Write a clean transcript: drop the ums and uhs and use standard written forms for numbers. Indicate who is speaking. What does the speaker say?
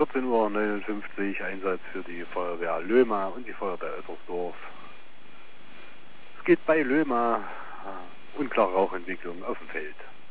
Speaker 1: 14:59 Uhr, Einsatz für die Feuerwehr Löhma und die Feuerwehr Ettersdorf. Es geht bei Löhma unklare Rauchentwicklung auf dem Feld.